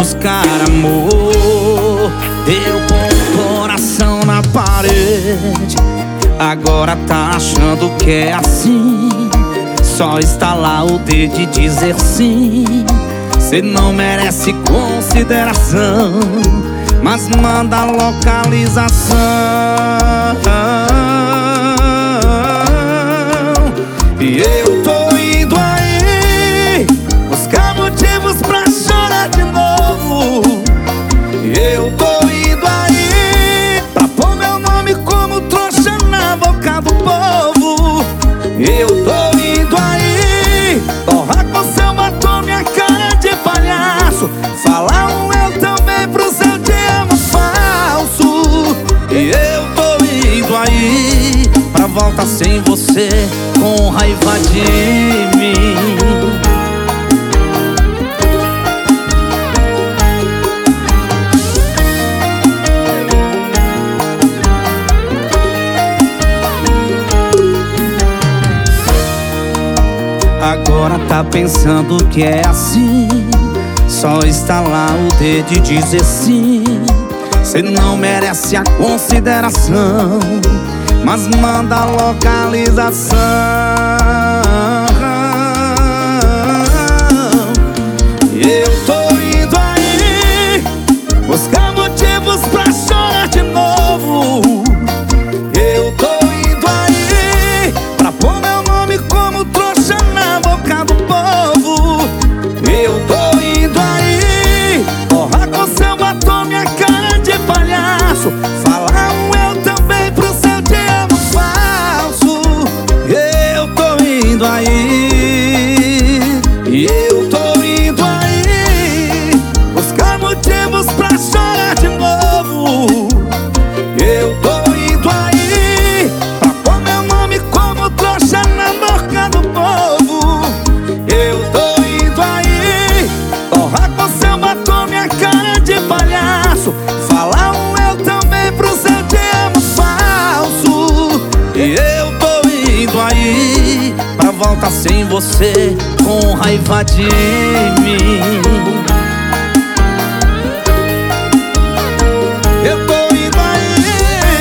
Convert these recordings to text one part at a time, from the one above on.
buscar amor. Eu com o coração na parede, agora tá achando que é assim. Só estalar o dedo e dizer sim. Cê não merece consideração, mas manda a localização. E eu tô indo aí buscar motivos pra chorar de novo. E eu tô indo aí pra pôr meu nome como trouxa na boca do povo. Eu tô indo aí torrar com seu batom minha cara de palhaço, falar um eu também pro seu te amo falso. E eu tô indo aí pra volta sem você, com raiva de mim. Agora tá pensando que é assim, só estalar o dedo e dizer sim. Cê não merece a consideração, mas manda a localização. Eu tô indo aí buscar motivos pra chorar de novo. Eu tô indo aí pra pôr meu nome como trouxa na boca do povo. Eu tô indo aí torrar com seu batom minha cara de palhaço, falar um eu também pro seu te amo falso. Eu tô indo aí, eu tô indo aí buscar motivos pra chorar de novo. Eu tô indo aí pra pôr meu nome como trouxa na boca do povo. Eu tô indo aí torrar com seu batom minha cara de palhaço, falar um eu também pro seu te amo falso. E eu tô indo aí pra volta sem você, com raiva de mim. Eu tô indo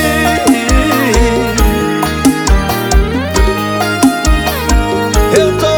aí, eu tô